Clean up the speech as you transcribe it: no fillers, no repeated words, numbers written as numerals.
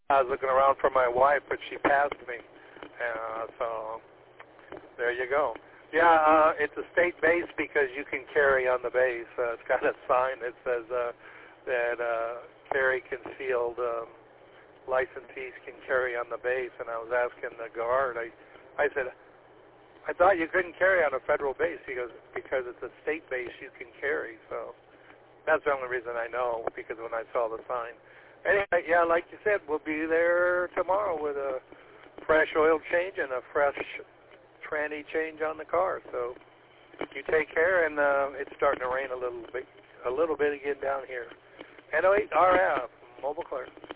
I was looking around for my wife, but she passed me. So there you go. Yeah, it's a state base because you can carry on the base. It's got a sign that says that carry concealed licensees can carry on the base. And I was asking the guard, I said, I thought you couldn't carry on a federal base. He goes, because it's a state base, you can carry. So that's the only reason I know, because when I saw the sign. Anyway, yeah, like you said, we'll be there tomorrow with a fresh oil change and a fresh tranny change on the car. So you take care, and it's starting to rain a little bit again down here. NO8 RF, Mobile Clear.